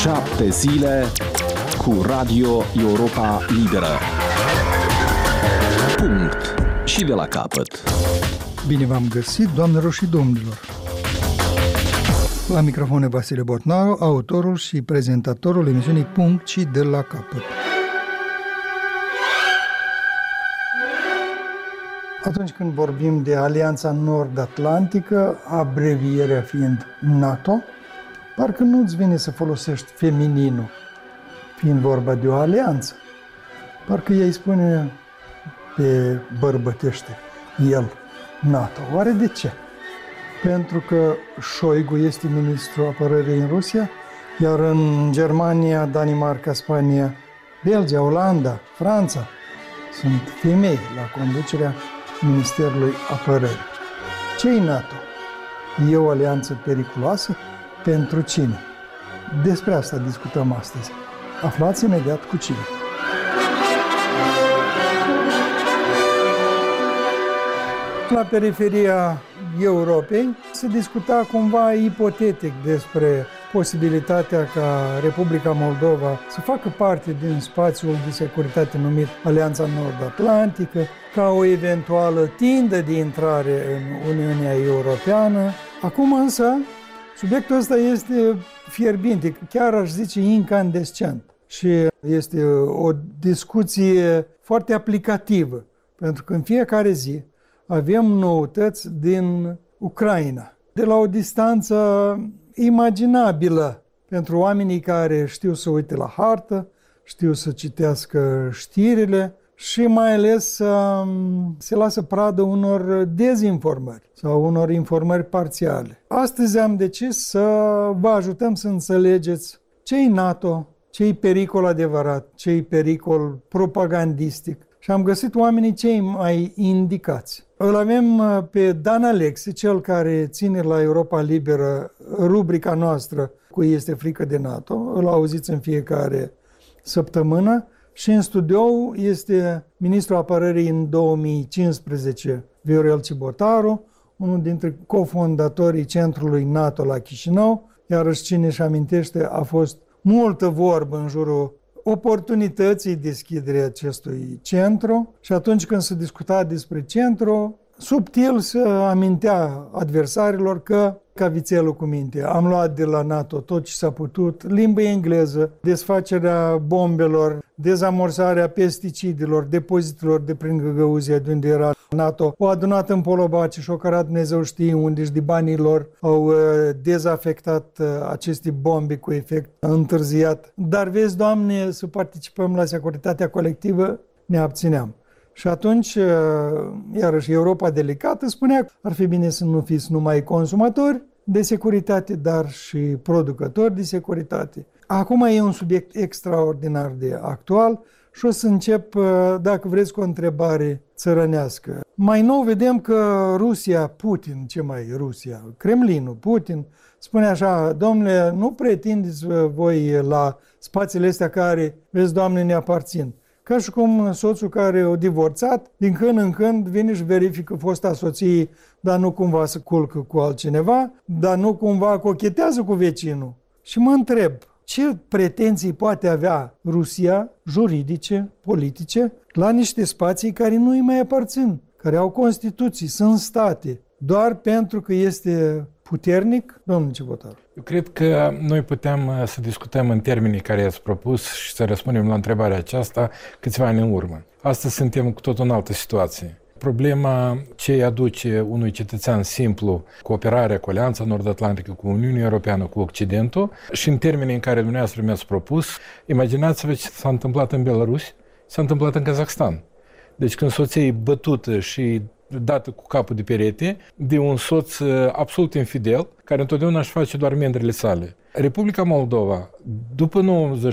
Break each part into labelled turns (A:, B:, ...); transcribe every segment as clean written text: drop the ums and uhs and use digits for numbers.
A: 7 zile cu Radio Europa Liberă. Punct. Și de la capăt.
B: Bine v-am găsit, doamnelor și domnilor. La microfon Vasile Botnaru, autorul și prezentatorul emisiunii Punct și de la capăt. Atunci când vorbim de Alianța Nord-Atlantică, abrevierea fiind NATO, parcă nu-ți vine să folosești femininul, fiind vorba de o alianță. Parcă ei spune pe bărbătește, el, NATO. Oare de ce? Pentru că Șoigu este ministrul apărării în Rusia, iar în Germania, Danemarca, Spania, Belgia, Olanda, Franța sunt femei la conducerea Ministerului Apărării. Ce-i NATO? E o alianță periculoasă? Pentru cine? Despre asta discutăm astăzi. Aflați imediat cu cine. La periferia Europei se discuta cumva ipotetic despre posibilitatea ca Republica Moldova să facă parte din spațiul de securitate numit Alianța Nord-Atlantică, ca o eventuală tindă de intrare în Uniunea Europeană. Acum însă, subiectul ăsta este fierbinte, chiar aș zice incandescent. Și este o discuție foarte aplicativă, pentru că în fiecare zi avem noutăți din Ucraina, de la o distanță imaginabilă pentru oamenii care știu să uite la hartă, știu să citească știrile și mai ales să se lasă pradă unor dezinformări sau unor informări parțiale. Astăzi am decis să vă ajutăm să înțelegeți ce-i NATO, ce-i pericol adevărat, ce-i pericol propagandistic. Și am găsit oamenii cei mai indicați. Îl avem pe Dan Alexe, cel care ține la Europa Liberă rubrica noastră cu Este frică de NATO. Îl auziți în fiecare săptămână. Și în studio este ministrul apărării în 2015, Viorel Cibotaru, unul dintre cofondatorii centrului NATO la Chișinău. Iarăși cine își amintește, a fost multă vorbă în jurul oportunității deschiderii acestui centru și atunci când se discuta despre centru, subtil se amintea adversarilor că, ca vițelul cu minte, am luat de la NATO tot ce s-a putut, limbă engleză, desfacerea bombelor, dezamorsarea pesticidelor, depozitelor de prin Găgăuzia, de unde era NATO, o adunat în Polobaci și o cărat Dumnezeu știe unde și de banii lor au dezafectat aceste bombe cu efect întârziat. Dar vezi, Doamne, să participăm la securitatea colectivă, ne abțineam. Și atunci, iarăși, Europa delicată spunea că ar fi bine să nu fiți numai consumatori de securitate, dar și producători de securitate. Acum e un subiect extraordinar de actual și o să încep, dacă vreți, cu o întrebare țărănească. Mai nou vedem că Rusia, Putin, Kremlinul, Putin, spune așa: domnule, nu pretindeți voi la spațiile astea care, vezi, Doamne, ne aparțin. Ca și cum soțul care a divorțat, din când în când vine și verifică fosta soție, dar nu cumva se culcă cu altcineva, dar nu cumva cochetează cu vecinul. Și mă întreb, ce pretenții poate avea Rusia, juridice, politice, la niște spații care nu îi mai aparțin, care au Constituții, sunt state, doar pentru că este puternic? Domnul Cibotaru.
C: Eu cred că noi putem să discutăm în termenii care i-ați propus și să răspundem la întrebarea aceasta câțiva ani în urmă. Astăzi suntem cu tot în altă situație. Problema ce îi aduce unui cetățean simplu cooperarea cu Alianța Nord-Atlantică, cu Uniunea Europeană, cu Occidentul și în termenii în care dumneavoastră mi-ați propus, imaginați-vă ce s-a întâmplat în Belarus, s-a întâmplat în Kazakhstan. Deci când soția e bătută și dată cu capul de perete de un soț absolut infidel, care întotdeauna își face doar mendrele sale. Republica Moldova, după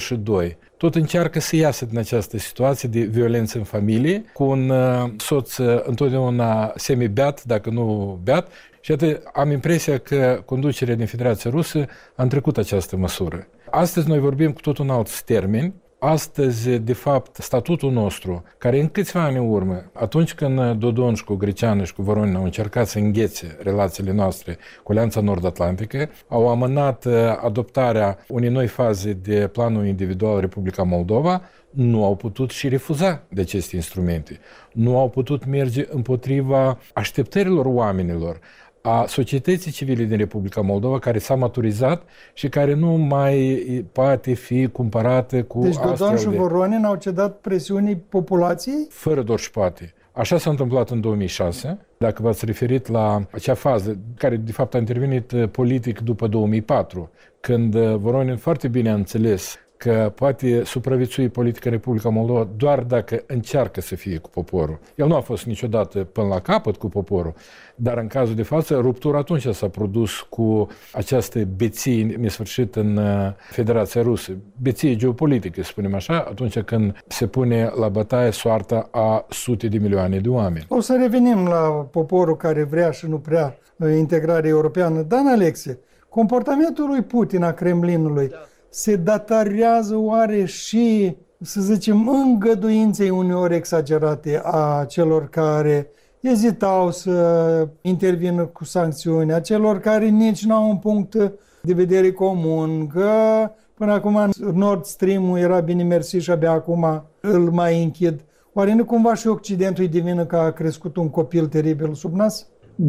C: 92, tot încearcă să iasă din această situație de violență în familie, cu un soț întotdeauna semi-beat, dacă nu beat, și atât am impresia că conducerea din Federația Rusă a întrecut această măsură. Astăzi noi vorbim cu tot un alt termen, Astăzi, de fapt, statutul nostru, care în câțiva ani în urmă, atunci când Dodon și cu Greceanu și cu Voronin au încercat să înghețe relațiile noastre cu Alianța Nord-Atlantică, au amânat adoptarea unei noi faze de planul individual Republica Moldova, nu au putut și refuza de aceste instrumente. Nu au putut merge împotriva așteptărilor oamenilor, a societății civile din Republica Moldova, care s-a maturizat și care nu mai poate fi cumpărată cu
B: Deci Dodon și Voronin au cedat presiunii populației?
C: Fără doar și poate. Așa s-a întâmplat în 2006, dacă v-ați referit la acea fază, care de fapt a intervenit politic după 2004, când Voronin foarte bine a înțeles că poate supraviețui politica Republica Moldova doar dacă încearcă să fie cu poporul. El nu a fost niciodată până la capăt cu poporul, dar în cazul de față, ruptura atunci s-a produs cu această beție nesfârșită în Federația Rusă. Beție geopolitică, să spunem așa, atunci când se pune la bătaie soarta a sute de milioane de oameni.
B: O să revenim la poporul care vrea și nu prea integrare europeană. Dan Alexe, comportamentul lui Putin, a Kremlinului, se datorează oare și, să zicem, îngăduinței uneori exagerate a celor care ezitau să intervină cu sancțiuni, a celor care nici nu au un punct de vedere comun, că până acum Nord Stream-ul era bine mersi și abia acum îl mai închid. Oare nu cumva și Occidentul îi divină că a crescut un copil teribil sub nas?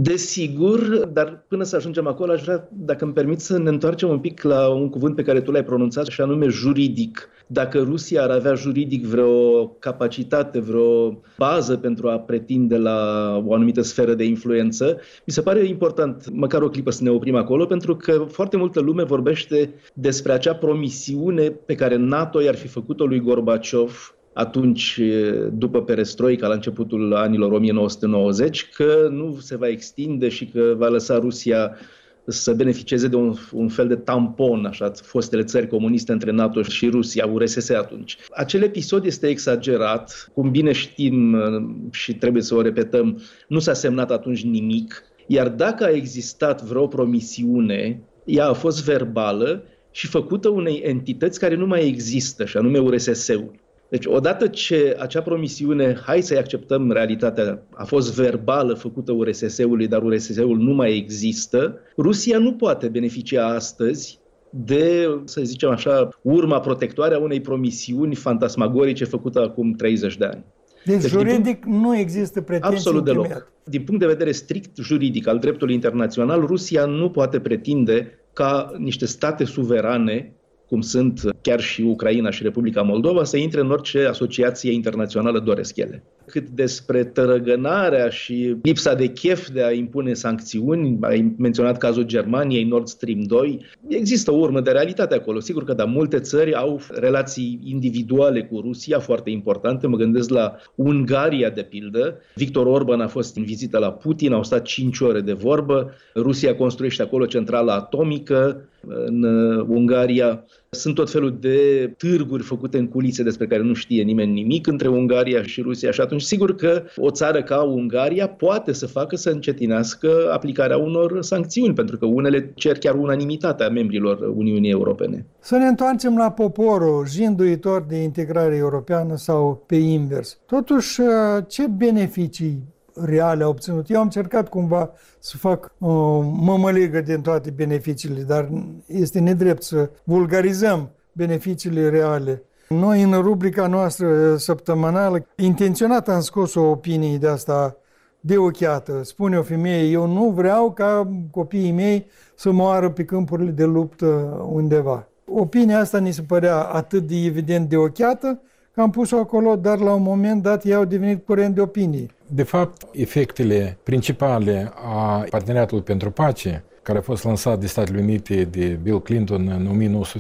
D: Desigur, dar până să ajungem acolo, aș vrea, dacă îmi permiți, să ne întoarcem un pic la un cuvânt pe care tu l-ai pronunțat, și anume juridic. Dacă Rusia ar avea juridic vreo capacitate, vreo bază pentru a pretinde la o anumită sferă de influență, mi se pare important, măcar o clipă, să ne oprim acolo, pentru că foarte multă lume vorbește despre acea promisiune pe care NATO i-ar fi făcut-o lui Gorbaciov atunci, după perestroica, la începutul anilor 1990, că nu se va extinde și că va lăsa Rusia să beneficieze de un fel de tampon, așa, fostele țări comuniste între NATO și Rusia, URSS atunci. Acel episod este exagerat, cum bine știm și trebuie să o repetăm, nu s-a semnat atunci nimic, iar dacă a existat vreo promisiune, ea a fost verbală și făcută unei entități care nu mai există, și anume URSS-ul. Deci, odată ce acea promisiune, hai să-i acceptăm realitatea, a fost verbală, făcută URSS-ului, dar URSS-ul nu mai există, Rusia nu poate beneficia astăzi de, să zicem așa, urma protectoare a unei promisiuni fantasmagorice făcută acum 30 de ani.
B: Deci juridic nu există pretenții.
D: Absolut deloc. Din punct de vedere strict juridic al dreptului internațional, Rusia nu poate pretinde ca niște state suverane, cum sunt chiar și Ucraina și Republica Moldova, să intre în orice asociație internațională doresc ele. Cât despre tărăgânarea și lipsa de chef de a impune sancțiuni, ai menționat cazul Germaniei, Nord Stream 2, există o urmă de realitate acolo. Sigur că da, multe țări au relații individuale cu Rusia foarte importante, mă gândesc la Ungaria de pildă. Victor Orban a fost în vizită la Putin, au stat 5 ore de vorbă, Rusia construiește acolo centrala atomică, în Ungaria sunt tot felul de târguri făcute în culise despre care nu știe nimeni nimic între Ungaria și Rusia și atunci sigur că o țară ca Ungaria poate să facă să încetinească aplicarea unor sancțiuni, pentru că unele cer chiar unanimitatea membrilor Uniunii Europene.
B: Să ne întoarcem la poporul jânduitor de integrare europeană sau pe invers. Totuși, ce beneficii reale a obținut? Eu am încercat cumva să fac o mămăligă din toate beneficiile, dar este nedrept să vulgarizăm beneficiile reale. Noi, în rubrica noastră săptămânală, intenționat am scos o opinie de asta deocheată. Spune o femeie, eu nu vreau ca copiii mei să moară pe câmpurile de luptă undeva. Opinia asta ni se părea atât de evident deocheată că am pus-o acolo, dar la un moment dat ea au devenit curent de opinie.
C: De fapt, efectele principale a Parteneriatului pentru Pace, care a fost lansat de Statele Unite de Bill Clinton în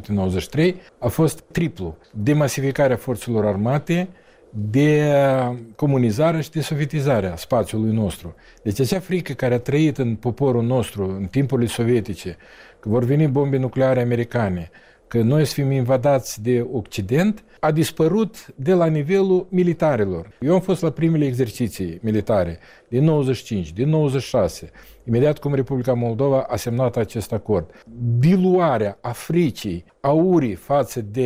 C: 1993, a fost triplu. Demasificarea forțelor armate, de comunizare și de sovietizarea spațiului nostru. Deci acea frică care a trăit în poporul nostru în timpurile sovietice, că vor veni bombe nucleare americane, că noi să fim invadați de Occident, a dispărut de la nivelul militarilor. Eu am fost la primele exerciții militare din 95, din 96, imediat cum Republica Moldova a semnat acest acord. Diluarea a fricii, a urii față de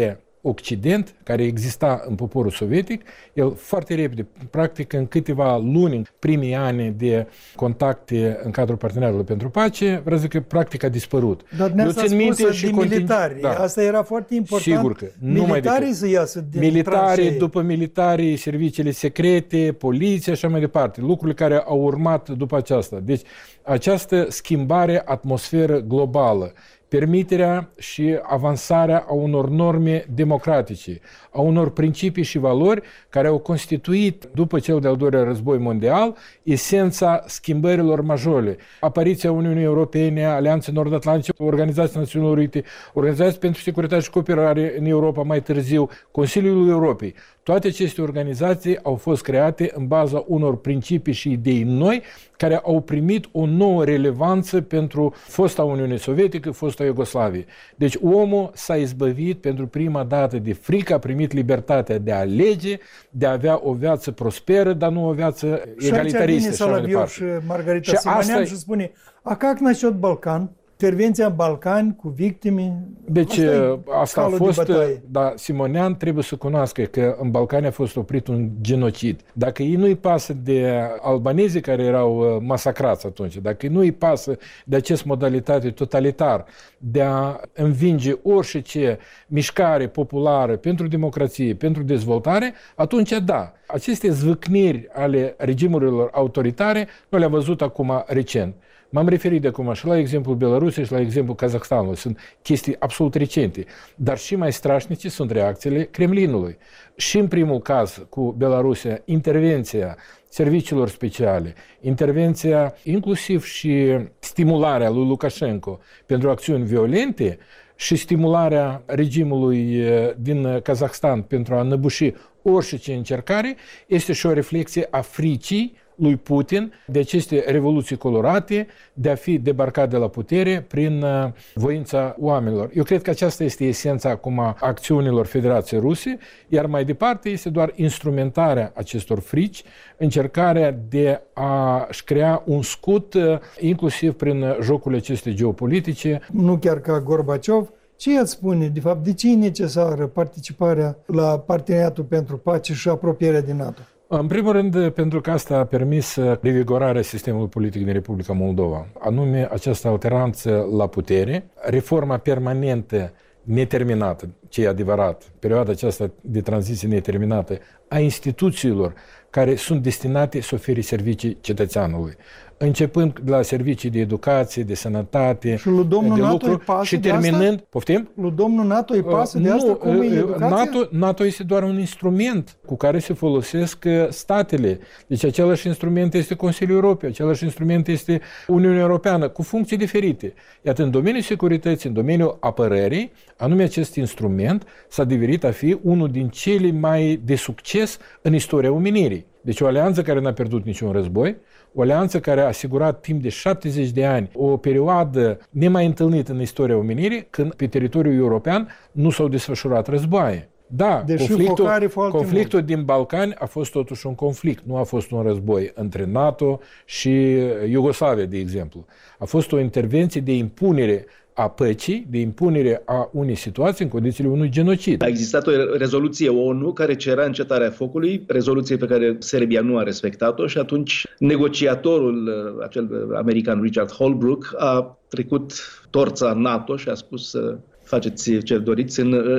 C: Occident, care exista în poporul sovietic, el foarte repede, practic în câteva luni, în primii ani de contacte în cadrul Parteneriatului pentru Pace, vreau să zic că practic a dispărut.
B: Dar ne-ați spus de militari. Da. Asta era foarte important.
C: Sigur că
B: militarii să iasă din
C: militarii, după militarii, serviciile secrete, poliția și așa mai departe. Lucrurile care au urmat după aceasta. Deci această schimbare atmosferă globală, permiterea și avansarea a unor norme democratice, a unor principii și valori care au constituit, după cel de-al doilea război mondial, esența schimbărilor majore. Apariția Uniunii Europene, Alianței Nord-Atlantice, Organizația Națiunilor Unite, Organizația pentru Securitate și Cooperare în Europa mai târziu, Consiliul Europei. Toate aceste organizații au fost create în baza unor principii și idei noi care au primit o nouă relevanță pentru fosta Uniune Sovietică, fosta Iugoslavie. Deci omul s-a izbăvit pentru prima dată de frică, a primit libertatea de a alege, de a avea o viață prosperă, dar nu o viață egalitaristă.
B: Și Soloviov și Margarita Simonyan și spune, a как насчет Balcan? Intervenția în Balcani cu victime.
C: Deci asta a fost, dar Simonyan trebuie să cunoască că în Balcani a fost oprit un genocid. Dacă ei nu-i pasă de albanezii care erau masacrați atunci, dacă nu-i pasă de acest modalitate totalitar de a învinge orice mișcare populară pentru democrație, pentru dezvoltare, atunci da, aceste zvâcniri ale regimurilor autoritare nu le-am văzut acum recent. M-am referit de acum și la exemplul Belarusiei și la exemplul Kazahstanului. Sunt chestii absolut recente. Dar și mai strașnice sunt reacțiile Kremlinului. Și în primul caz cu Belarusia, intervenția serviciilor speciale, intervenția inclusiv și stimularea lui Lukashenko pentru acțiuni violente și stimularea regimului din Kazahstan pentru a înăbuși orice încercare, este și o reflexie a fricii lui Putin de aceste revoluții colorate, de a fi debarcat de la putere prin voința oamenilor. Eu cred că aceasta este esența acum a acțiunilor Federației Ruse, iar mai departe este doar instrumentarea acestor frici, încercarea de a-și crea un scut, inclusiv prin jocurile aceste geopolitice.
B: Nu chiar ca Gorbaciov. Ce i-ați spune, de fapt, de ce e necesară participarea la Parteneriatul pentru Pace și apropierea din NATO?
C: În primul rând, pentru că asta a permis revigorarea sistemului politic din Republica Moldova, anume această alternanță la putere, reforma permanentă neterminată, ce e adevărat, perioada aceasta de tranziție neterminată a instituțiilor care sunt destinate să ofere servicii cetățeanului, începând de la servicii de educație, de sănătate,
B: și lui domnul
C: de
B: NATO
C: lucru și terminând, poftim?
B: Lui domnul NATO îi pasă de asta? Cum e educația?
C: NATO este doar un instrument cu care se folosesc statele. Deci același instrument este Consiliul Europei, același instrument este Uniunea Europeană, cu funcții diferite. Iată, în domeniul securității, în domeniul apărării, anume acest instrument s-a devenit a fi unul din cele mai de succes în istoria omenirii. Deci o alianță care n-a pierdut niciun război, o alianță care a asigurat timp de 70 de ani o perioadă nemai întâlnită în istoria omenirii, când pe teritoriul european nu s-au desfășurat războaie. Da, conflictul din Balcani a fost totuși un conflict, nu a fost un război între NATO și Iugoslavia, de exemplu. A fost o intervenție de impunere a păcii, de impunere a unei situații în condițiile unui genocid.
D: A existat o rezoluție ONU care cerea încetarea focului, rezoluție pe care Serbia nu a respectat-o și atunci negociatorul, acel american Richard Holbrooke, a trecut torța NATO și a spus faceți ce doriți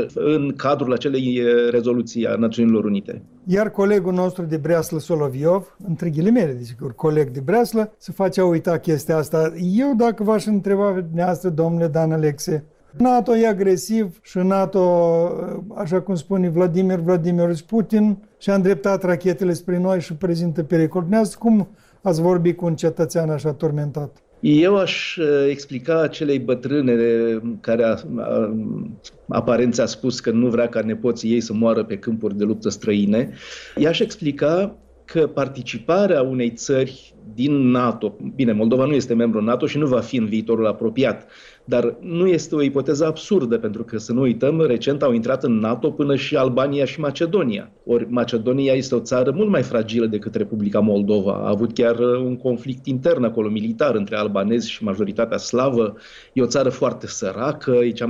D: în cadrul acelei rezoluții a Națiunilor Unite.
B: Iar colegul nostru de Breaslă, Soloviov, între ghilimele, desigur, coleg de Breaslă, se face a uita chestia asta. Eu, dacă v-aș întreba pe dumneavoastră, domnule Dan Alexe, NATO e agresiv și NATO, așa cum spune Vladimir Vladimirovich Putin, și-a îndreptat rachetele spre noi și prezintă pericol. Dumneavoastră, cum ați vorbit cu un cetățean așa turmentat?
D: Eu aș explica acelei bătrâne care aparent a spus că nu vrea ca nepoții ei să moară pe câmpuri de luptă străine. I-aș explica că participarea unei țări din NATO, bine, Moldova nu este membru NATO și nu va fi în viitorul apropiat, dar nu este o ipoteză absurdă, pentru că, să nu uităm, recent au intrat în NATO până și Albania și Macedonia. Ori Macedonia este o țară mult mai fragilă decât Republica Moldova. A avut chiar un conflict intern acolo, militar, între albanezi și majoritatea slavă. E o țară foarte săracă, e cea mai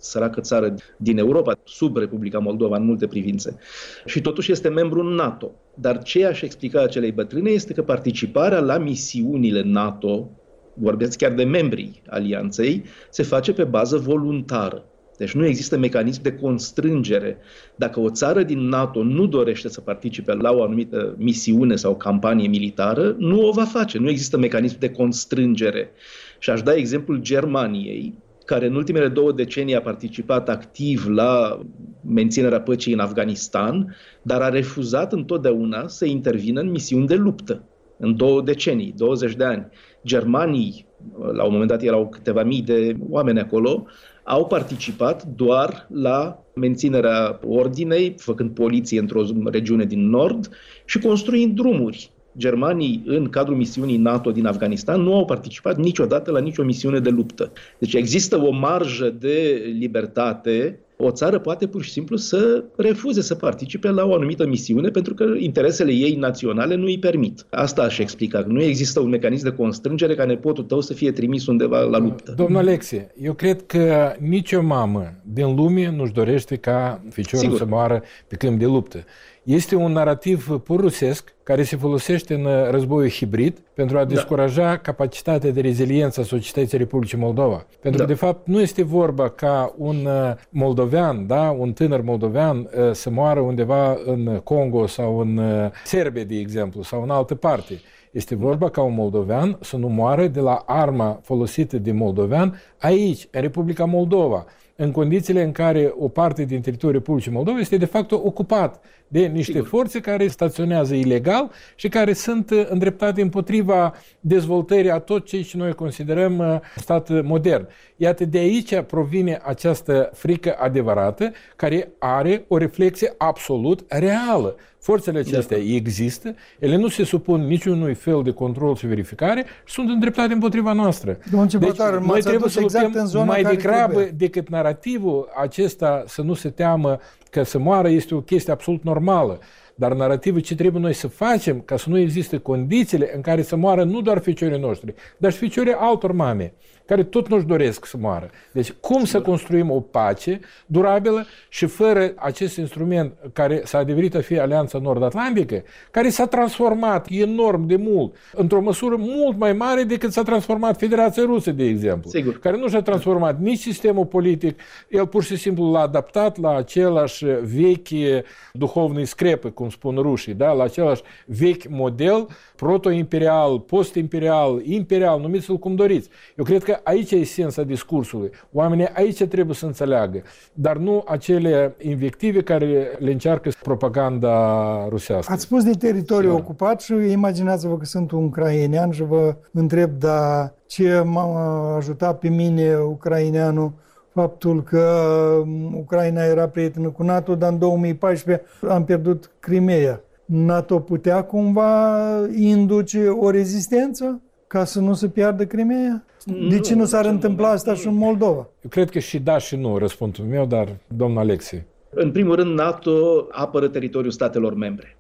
D: săracă țară din Europa, sub Republica Moldova în multe privințe. Și totuși este membru în NATO. Dar ce aș explica acelei bătrâne este că participarea la misiunile NATO, vorbesc chiar de membrii alianței, se face pe bază voluntară. Deci nu există mecanism de constrângere. Dacă o țară din NATO nu dorește să participe la o anumită misiune sau campanie militară, nu o va face. Nu există mecanism de constrângere. Și aș da exemplul Germaniei, care în ultimele 2 decenii a participat activ la menținerea păcii în Afganistan, dar a refuzat întotdeauna să intervină în misiuni de luptă. În 2 decenii, 20 de ani. Germanii, la un moment dat erau câteva mii de oameni acolo, au participat doar la menținerea ordinei, făcând poliție într-o regiune din nord și construind drumuri. Germanii, în cadrul misiunii NATO din Afganistan, nu au participat niciodată la nicio misiune de luptă. Deci există o marjă de libertate. O țară poate pur și simplu să refuze să participe la o anumită misiune pentru că interesele ei naționale nu îi permit. Asta aș explica. Nu există un mecanism de constrângere ca nepotul tău să fie trimis undeva la luptă.
C: Domnul Alexie, eu cred că nicio mamă din lume nu-și dorește ca ficiorul să moară pe câmp de luptă. Este un narativ pur rusesc care se folosește în războiul hibrid pentru a descuraja capacitatea de reziliență a societății Republicii Moldova. Pentru că, de fapt, nu este vorba ca un moldovean, un tânăr moldovean să moară undeva în Congo sau în Serbia, de exemplu, sau în altă parte. Este vorba ca un moldovean să nu moară de la arma folosită de moldovean aici, în Republica Moldova, în condițiile în care o parte din teritoriul Republicii Moldova este de fapt ocupat de niște forțe care staționează ilegal și care sunt îndreptate împotriva dezvoltării a tot ce noi considerăm stat modern. Iată, de aici provine această frică adevărată care are o reflexie absolut reală. Forțele acestea există, ele nu se supun niciunui fel de control și verificare și sunt îndreptate împotriva noastră.
B: Deci noi trebuie să luptăm
C: exact mai degrabă decât narativul acesta să nu se teamă că să moară este o chestie absolut normală. Dar narativul ce trebuie noi să facem ca să nu existe condițiile în care să moară nu doar ficiorii noștri, dar și ficiorii altor mame, care tot nu-și doresc să moară. Deci cum să construim o pace durabilă și fără acest instrument care s-a adeverit a fi Alianța Nord-Atlantică, care s-a transformat enorm de mult, într-o măsură mult mai mare decât s-a transformat Federația Rusă, de exemplu, care nu și-a transformat nici sistemul politic, el pur și simplu l-a adaptat la același vechi duhovnii screpă, cum spun rușii, la același vechi model proto-imperial, post-imperial, imperial, numiți-l cum doriți. Eu cred că aici e esența discursului. Oamenii aici trebuie să înțeleagă, dar nu acele invective care le încearcă propaganda rusească.
B: Ați spus de teritoriu ocupat și imaginați-vă că sunt un ucrainean și vă întreb, dar ce m-a ajutat pe mine ucraineanul faptul că Ucraina era prietenă cu NATO, dar în 2014 am pierdut Crimea. NATO putea cumva induce o rezistență ca să nu se piardă Crimea? De ce nu s-ar întâmpla asta și în Moldova?
C: Eu cred că și da și nu, răspunsul meu, dar domnul Alexie.
D: În primul rând, NATO apără teritoriul statelor membre.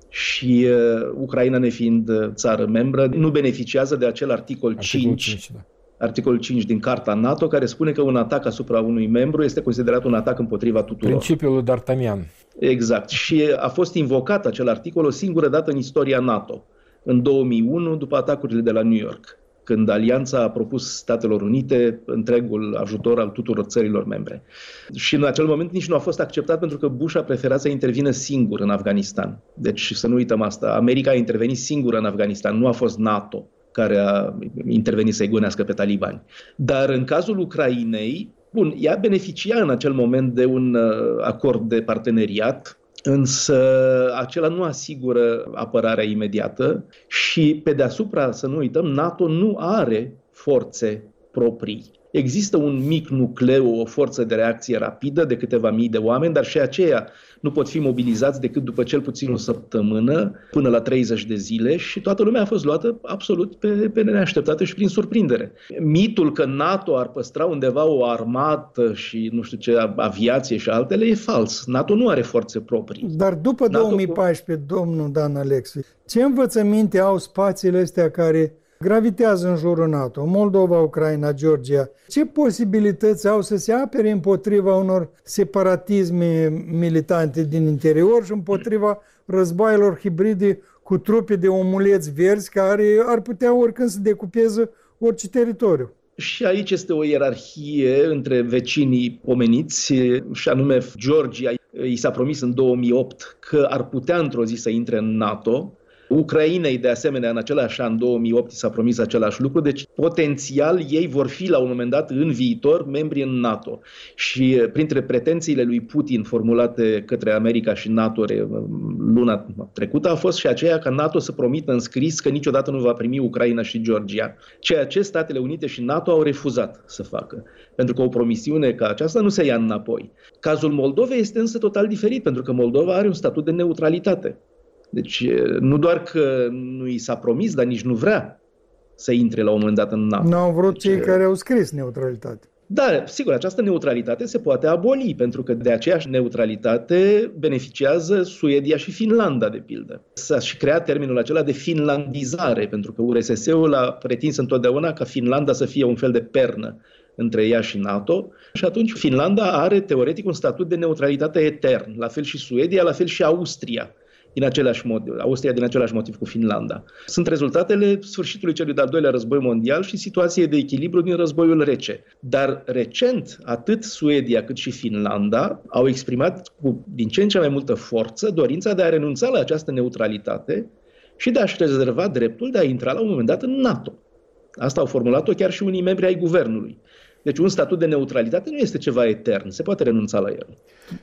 D: Și Ucraina, nefiind țară membră, nu beneficiază de acel articol 5. Articolul 5 din Carta NATO, care spune că un atac asupra unui membru este considerat un atac împotriva tuturor.
C: Principiul lui D'Artagnan.
D: Exact. Și a fost invocat acel articol o singură dată în istoria NATO, în 2001, după atacurile de la New York, când Alianța a propus Statelor Unite întregul ajutor al tuturor țărilor membre. Și în acel moment nici nu a fost acceptat pentru că Bush a preferat să intervină singur în Afganistan. Deci să nu uităm asta. America a intervenit singură în Afganistan, nu a fost NATO care a intervenit să-i gonească pe talibani. Dar în cazul Ucrainei, ea beneficia în acel moment de un acord de parteneriat, însă acela nu asigură apărarea imediată și pe deasupra, să nu uităm, NATO nu are forțe proprii. Există un mic nucleu, o forță de reacție rapidă de câteva mii de oameni, dar și aceia nu pot fi mobilizați decât după cel puțin o săptămână, până la 30 de zile și toată lumea a fost luată absolut pe neașteptate și prin surprindere. Mitul că NATO ar păstra undeva o armată și nu știu ce, aviație și altele e fals. NATO nu are forțe proprii.
B: Dar după 2014, domnul Dan Alexie, ce învățăminte au spațiile astea care gravitează în jurul NATO, Moldova, Ucraina, Georgia. Ce posibilități au să se apere împotriva unor separatisme militante din interior și împotriva războaielor hibride cu trupe de omuleți verzi care ar putea oricând să decupeze orice teritoriu?
D: Și aici este o ierarhie între vecinii pomeniți, și anume Georgia. I s-a promis în 2008 că ar putea într-o zi să intre în NATO. Ucrainei, de asemenea, în același an, 2008, i s-a promis același lucru, deci potențial ei vor fi la un moment dat în viitor membri în NATO. Și printre pretențiile lui Putin formulate către America și NATO luna trecută a fost și aceea ca NATO să promită în scris că niciodată nu va primi Ucraina și Georgia, ceea ce Statele Unite și NATO au refuzat să facă, pentru că o promisiune ca aceasta nu se ia înapoi. Cazul Moldovei este însă total diferit, pentru că Moldova are un statut de neutralitate. Deci nu doar că nu i s-a promis, dar nici nu vrea să intre la un moment dat în NATO.
B: Nu au vrut cei care au scris neutralitate.
D: Da, sigur, această neutralitate se poate aboli, pentru că de aceeași neutralitate beneficiază Suedia și Finlanda, de pildă. S-a și creat termenul acela de finlandizare, pentru că URSS-ul a pretins întotdeauna ca Finlanda să fie un fel de pernă între ea și NATO și atunci Finlanda are teoretic un statut de neutralitate etern, la fel și Suedia, la fel și Austria. Austria din același motiv cu Finlanda. Sunt rezultatele sfârșitului celui de-al doilea război mondial și situației de echilibru din războiul rece. Dar recent, atât Suedia cât și Finlanda au exprimat din ce în ce mai multă forță dorința de a renunța la această neutralitate și de a-și rezerva dreptul de a intra la un moment dat în NATO. Asta au formulat-o chiar și unii membri ai guvernului. Deci un statut de neutralitate nu este ceva etern, se poate renunța la el.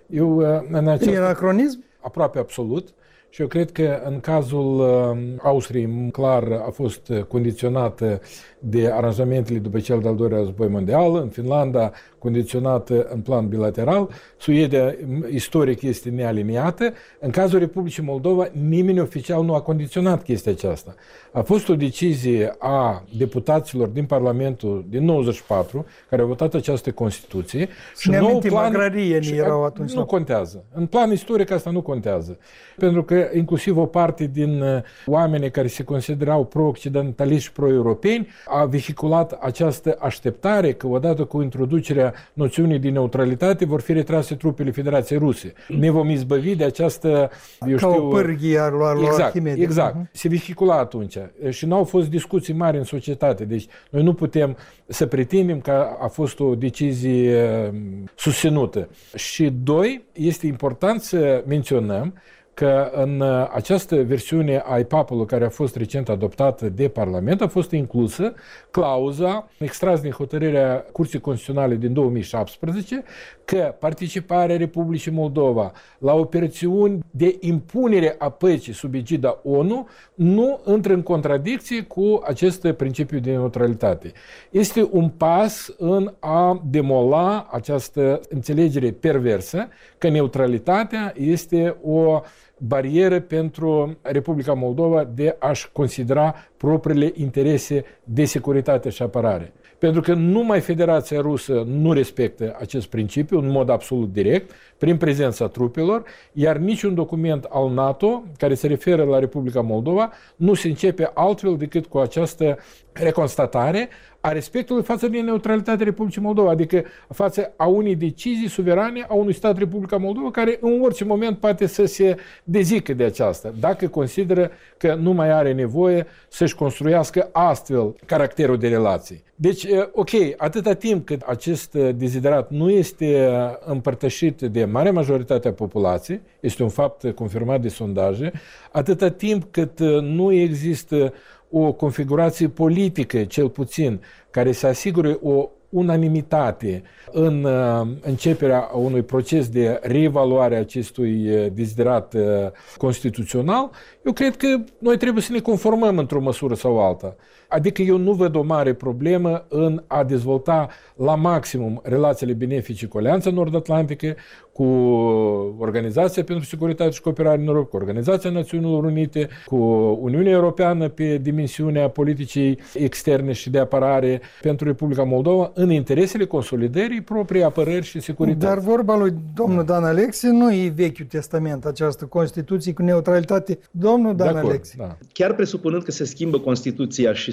B: E anacronism?
C: Aproape absolut. Și eu cred că în cazul Austriei, clar, a fost condiționată de aranjamentele după cel de-al doilea război mondial, în Finlanda condiționată în plan bilateral, Suedia istoric este nealiniată. În cazul Republicii Moldova, nimeni oficial nu a condiționat chestia aceasta. A fost o decizie a deputaților din Parlamentul din 94, care au votat această Constituție.
B: Și nou plan agrarieni erau atunci.
C: Nu contează. În plan istoric asta nu contează. Pentru că inclusiv o parte din oamenii care se considerau pro-occidentaliști și pro-europeni a vehiculat această așteptare că odată cu introducerea noțiunii de neutralitate vor fi retrase trupele Federației Ruse. Ne vom izbăvi de această,
B: o pârghie ar lua Arhimede.
C: Exact. Se vehicula atunci. Și n-au fost discuții mari în societate. Deci noi nu putem să pretindem că a fost o decizie susținută. Și doi, este important să menționăm că în această versiune a IPAP-ului care a fost recent adoptată de Parlament a fost inclusă clauza extras din hotărârea Curții Constituționale din 2017 că participarea Republicii Moldova la operațiuni de impunere a păcii sub egida ONU nu intră în contradicție cu acest principiu de neutralitate. Este un pas în a demola această înțelegere perversă că neutralitatea este o barieră pentru Republica Moldova de a-și considera propriile interese de securitate și apărare. Pentru că numai Federația Rusă nu respectă acest principiu în mod absolut direct, prin prezența trupelor, iar niciun document al NATO care se referă la Republica Moldova nu se începe altfel decât cu această reconstatare a respectului față de neutralitatea Republicii Moldova, adică față a unei decizii suverane a unui stat Republica Moldova care în orice moment poate să se dezică de aceasta, dacă consideră că nu mai are nevoie să-și construiască astfel caracterul de relații. Deci, ok, atâta timp cât acest deziderat nu este împărtășit de marea majoritate a populației, este un fapt confirmat de sondaje, atâta timp cât nu există o configurație politică, cel puțin, care să asigure o unanimitate în începerea unui proces de reevaluare a acestui deziderat constituțional, eu cred că noi trebuie să ne conformăm într-o măsură sau alta. Adică eu nu văd o mare problemă în a dezvolta la maximum relațiile benefice cu Alianța Nord-Atlantică, cu Organizația pentru Securitate și Cooperare în Europa, cu Organizația Națiunilor Unite, cu Uniunea Europeană pe dimensiunea politicii externe și de apărare pentru Republica Moldova în interesele consolidării proprii apărări și securitate.
B: Dar vorba lui domnul Dan Alexe nu e Vechiul Testament, această Constituție cu neutralitate. Domnul Dan Alexe.
D: Da. Chiar presupunând că se schimbă Constituția și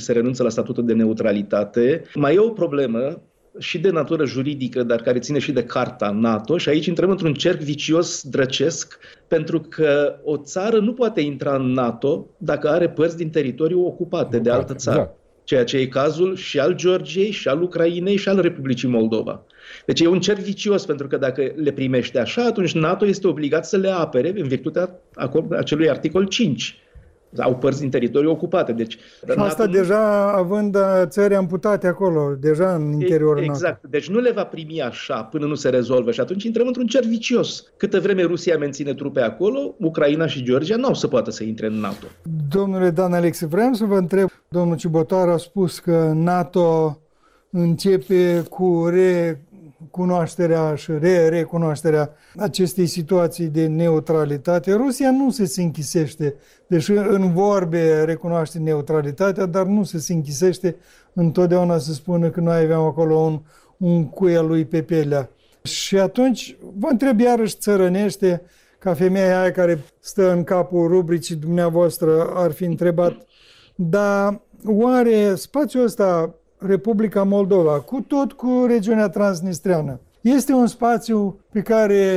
D: se renunță la statutul de neutralitate. Mai e o problemă și de natură juridică, dar care ține și de Carta NATO, și aici intrăm într-un cerc vicios drăcesc, pentru că o țară nu poate intra în NATO dacă are părți din teritoriu ocupate de altă țară. Exact. Ceea ce e cazul și al Georgiei, și al Ucrainei, și al Republicii Moldova. Deci e un cerc vicios, pentru că dacă le primește așa, atunci NATO este obligat să le apere în virtutea acelui articol 5. Au părți din teritoriu ocupate. Deci,
B: și asta NATO deja având țări amputate acolo, deja în interiorul NATO.
D: Exact. Deci nu le va primi așa până nu se rezolvă și atunci intrăm într-un cerc vicios. Câtă vreme Rusia menține trupe acolo, Ucraina și Georgia nu au să poată să intre în NATO.
B: Domnule Dan Alexe, vreau să vă întreb, domnul Cibotaru a spus că NATO începe cu recunoașterea și recunoașterea acestei situații de neutralitate. Rusia nu se închisește, deși în vorbe recunoaște neutralitatea, dar nu se închisește. Întotdeauna se spune că noi aveam acolo un cuie lui pe pelea. Și atunci vă întreb iarăși țărănește, ca femeia aia care stă în capul rubricii dumneavoastră ar fi întrebat, dar oare spațiul ăsta, Republica Moldova, cu regiunea transnistreană, este un spațiu pe care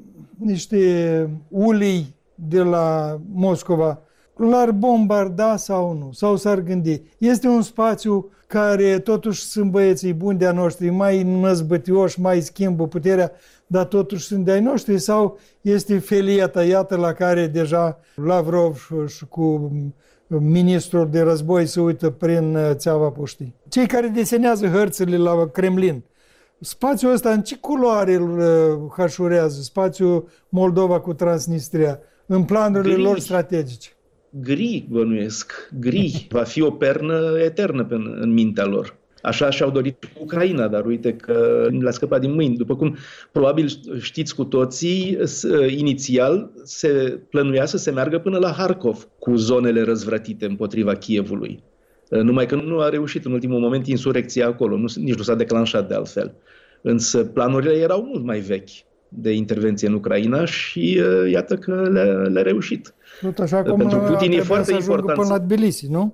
B: niște ulei de la Moscova l-ar bombarda sau nu? Sau s-ar gândi? Este un spațiu care totuși sunt băieții buni de-a noștri, mai năzbătioși, mai schimbă puterea, dar totuși sunt de-ai noștri? Sau este felia tăiată la care deja Lavrov și cu ministrul de război se uită prin țeava puștii? Cei care desenează hărțile la Kremlin, spațiul ăsta în ce culoare îl hășurează, spațiul Moldova cu Transnistria, în planurile lor strategice?
D: Gri, bănuiesc. Gri. Va fi o pernă eternă în mintea lor. Așa și-au dorit Ucraina, dar uite că le-a scăpat din mâini. După cum probabil știți cu toții, inițial se plănuia să se meargă până la Harkov cu zonele răzvrătite împotriva Kievului. Numai că nu a reușit în ultimul moment insurecția acolo, nici nu s-a declanșat de altfel. Însă planurile erau mult mai vechi de intervenție în Ucraina și iată că le-a reușit.
B: Tot așa cum
D: pentru Putin e foarte important
B: până la Tbilisi, nu?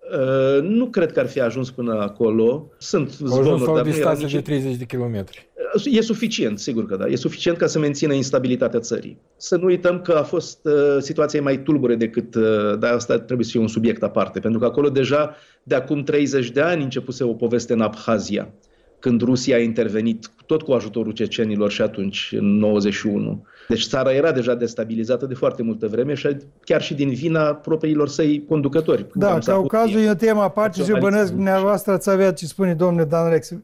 D: Nu cred că ar fi ajuns până acolo. Sunt zvonuri,
C: dar o distanță de 30 de kilometri.
D: E suficient, sigur că da. E suficient ca să mențină instabilitatea țării. Să nu uităm că a fost situația mai tulbure decât, dar asta trebuie să fie un subiect aparte, pentru că acolo deja de acum 30 de ani începuse o poveste în Abhazia, când Rusia a intervenit tot cu ajutorul cecenilor și atunci, în 91. Deci țara era deja destabilizată de foarte multă vreme și chiar și din vina propriilor săi conducători.
B: Da, Caucazul e o temă aparte și bănesc dumneavoastră ați avea ce spune domnule Dan Alexe.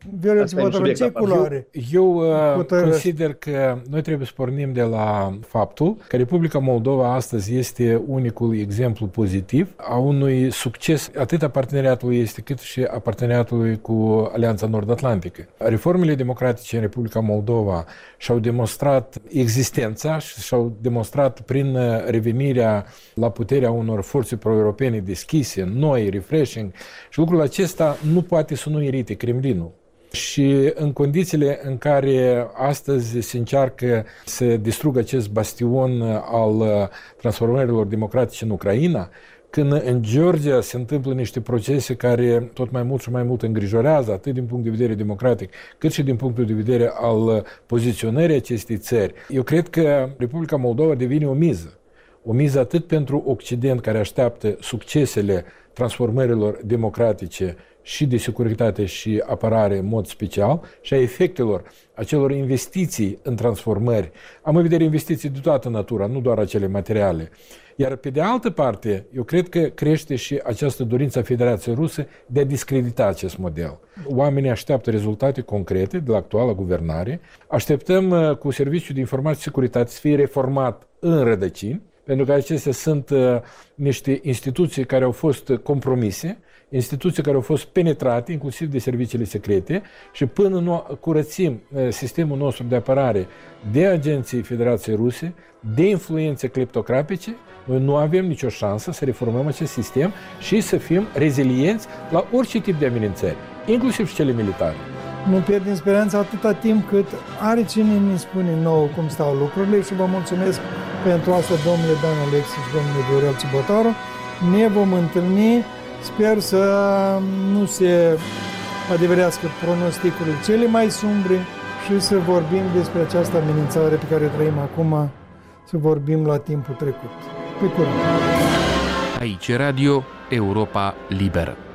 B: Ce culoare?
C: Eu consider că noi trebuie să pornim de la faptul că Republica Moldova astăzi este unicul exemplu pozitiv a unui succes atât a parteneriatului este cât și a parteneriatului cu Alianța Nord-Atlantică. Reformele democratice în Republica Moldova și-au demonstrat existența și și-au demonstrat prin revenirea la puterea unor forțe pro-europene deschise, noi, refreshing, și lucrul acesta nu poate să nu irite Kremlinul. Și în condițiile în care astăzi se încearcă să distrugă acest bastion al transformărilor democratice în Ucraina, când în Georgia se întâmplă niște procese care tot mai mult și mai mult îngrijorează, atât din punct de vedere democratic, cât și din punctul de vedere al poziționării acestei țări, eu cred că Republica Moldova devine o miză. O miză atât pentru Occident, care așteaptă succesele transformărilor democratice și de securitate și apărare în mod special, și a efectelor acelor investiții în transformări. Am în vedere investiții de toată natura, nu doar acele materiale. Iar pe de altă parte, eu cred că crește și această dorință a Federației Ruse de a discredita acest model. Oamenii așteaptă rezultate concrete de la actuala guvernare. Așteptăm cu Serviciul de Informații și Securitate să fie reformat în rădăcini, pentru că acestea sunt niște instituții care au fost compromise, instituții care au fost penetrate, inclusiv de serviciile secrete, și până nu curățim sistemul nostru de apărare de agenții Federației Ruse, de influențe cleptocratice, noi nu avem nicio șansă să reformăm acest sistem și să fim rezilienți la orice tip de amenințări, inclusiv și cele militare.
B: Nu pierdem speranța atâta timp cât are cine ne spune nouă cum stau lucrurile și vă mulțumesc pentru asta, domnule Dan Alexe și domnule Viorel Cibotaru. Ne vom întâlni Sper să nu se adeverească pronosticurile cele mai sumbre și să vorbim despre această amenințare pe care trăim acum, să vorbim la timpul trecut. Pe curând!
A: Aici Radio Europa Liberă.